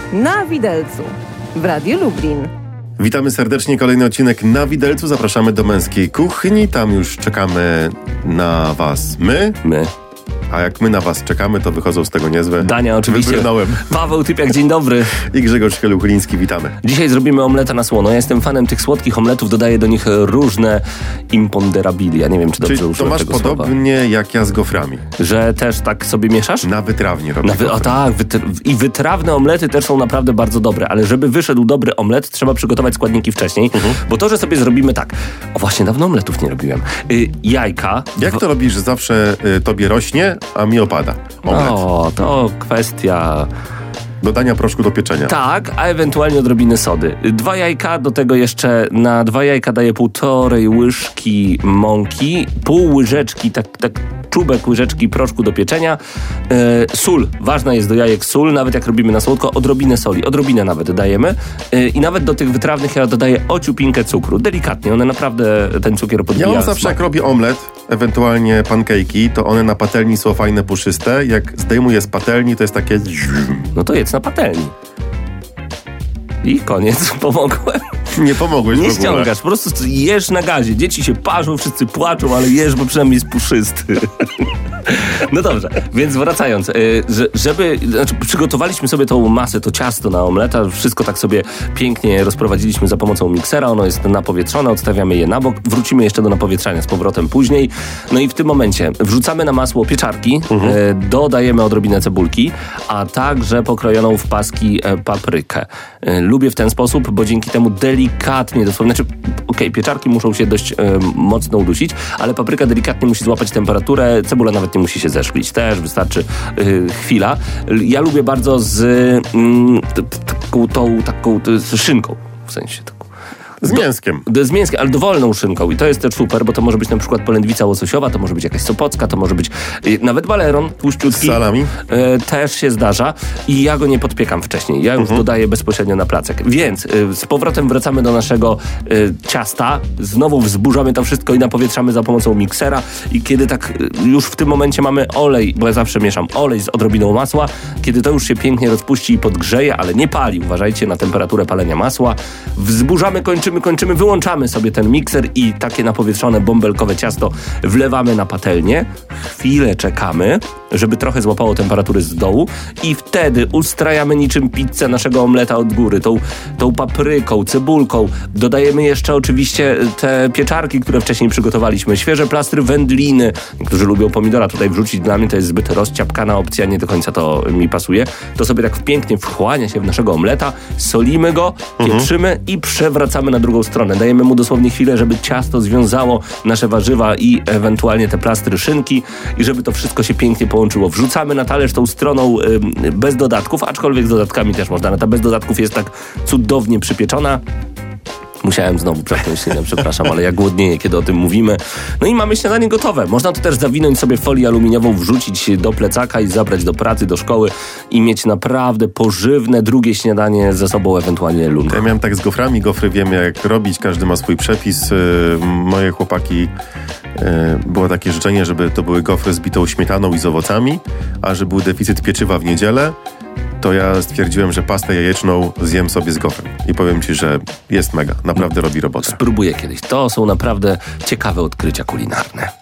Na Widelcu w Radiu Lublin. Witamy serdecznie, kolejny odcinek Na Widelcu. Zapraszamy do Męskiej Kuchni. Tam już czekamy na was my. A jak my na was czekamy, to wychodzą z tego niezłe. Dania oczywiście. Wybrnąłem. Paweł Typiak, dzień dobry. I Grzegorz Heluchliński, witamy. Dzisiaj zrobimy omleta na słono. Ja jestem fanem tych słodkich omletów, dodaję do nich różne imponderabilia. Nie wiem, czy dobrze użyłem to masz tego podobnie słowa. Jak ja z goframi. Że też tak sobie mieszasz? Na wytrawnie robię O tak, i wytrawne omlety też są naprawdę bardzo dobre, ale żeby wyszedł dobry omlet, trzeba przygotować składniki wcześniej, bo to, że sobie zrobimy tak, właśnie dawno omletów nie robiłem, jajka. Jak to robisz, że zawsze tobie rośnie, a mi opada omlet? O, to kwestia dodania proszku do pieczenia. Tak, a ewentualnie odrobiny sody. 2 jajka, do tego jeszcze na 2 jajka daję 1,5 łyżki mąki, pół łyżeczki, tak czubek łyżeczki proszku do pieczenia, sól, ważna jest do jajek sól, nawet jak robimy na słodko, odrobinę soli, odrobinę nawet dajemy i nawet do tych wytrawnych ja dodaję ociupinkę cukru, delikatnie, one naprawdę ten cukier podbija. Ja mam zawsze jak robię omlet, ewentualnie pancake'i, to one na patelni są fajne, puszyste, jak zdejmuję z patelni, to jest takie... No to jedz na patelni. I koniec, pomogłem. Nie pomogłeś Nie w ogóle. ściągasz, po prostu jesz na gazie. Dzieci się parzą, wszyscy płaczą, ale jesz, bo przynajmniej jest puszysty. No dobrze, więc wracając, przygotowaliśmy sobie tą masę, to ciasto na omleta, wszystko tak sobie pięknie rozprowadziliśmy za pomocą miksera, ono jest napowietrzone, odstawiamy je na bok, wrócimy jeszcze do napowietrzania z powrotem później, no i w tym momencie wrzucamy na masło pieczarki, dodajemy odrobinę cebulki, a także pokrojoną w paski paprykę. Lubię w ten sposób, bo dzięki temu delikatnie, dosłownie, pieczarki muszą się dość mocno udusić, ale papryka delikatnie musi złapać temperaturę, cebula nawet nie musi się zeszklić, też wystarczy chwila. Ja lubię bardzo z taką szynką, w sensie taką. Z mięskiem. Z mięskiem, ale dowolną szynką. I to jest też super, bo to może być na przykład polędwica łososiowa, to może być jakaś sopocka, to może być nawet baleron tłuszczutki. Z salami. Też się zdarza. I ja go nie podpiekam wcześniej. Ja już dodaję bezpośrednio na placek. Więc z powrotem wracamy do naszego ciasta. Znowu wzburzamy to wszystko i napowietrzamy za pomocą miksera. I kiedy tak już w tym momencie mamy olej, bo ja zawsze mieszam olej z odrobiną masła, kiedy to już się pięknie rozpuści i podgrzeje, ale nie pali. Uważajcie na temperaturę palenia masła. Wzburzamy, kończymy, wyłączamy sobie ten mikser i takie napowietrzone bąbelkowe ciasto wlewamy na patelnię. Chwilę czekamy, żeby trochę złapało temperatury z dołu i wtedy ustrajamy niczym pizzę naszego omleta od góry, tą papryką, cebulką. Dodajemy jeszcze oczywiście te pieczarki, które wcześniej przygotowaliśmy, świeże plastry wędliny. Niektórzy lubią pomidora tutaj wrzucić, dla mnie to jest zbyt rozciapkana opcja, nie do końca to mi pasuje. To sobie tak pięknie wchłania się w naszego omleta, solimy go, pieprzymy i przewracamy na drugą stronę. Dajemy mu dosłownie chwilę, żeby ciasto związało nasze warzywa i ewentualnie te plastry szynki i żeby to wszystko się pięknie połączyło. Wrzucamy na talerz tą stroną bez dodatków, aczkolwiek z dodatkami też można. Ta bez dodatków jest tak cudownie przypieczona. Musiałem znowu przepnąć ślinę, przepraszam, ale ja głodnieję, kiedy o tym mówimy. No i mamy śniadanie gotowe. Można to też zawinąć sobie w folię aluminiową, wrzucić do plecaka i zabrać do pracy, do szkoły i mieć naprawdę pożywne drugie śniadanie ze sobą, ewentualnie lunch. Ja miałem tak z goframi. Gofry wiem jak robić, każdy ma swój przepis. Moje chłopaki było takie życzenie, żeby to były gofry z bitą śmietaną i z owocami, a że był deficyt pieczywa w niedzielę, to ja stwierdziłem, że pastę jajeczną zjem sobie z gofrem. I powiem ci, że jest mega. Naprawdę robi robotę. Spróbuję kiedyś. To są naprawdę ciekawe odkrycia kulinarne.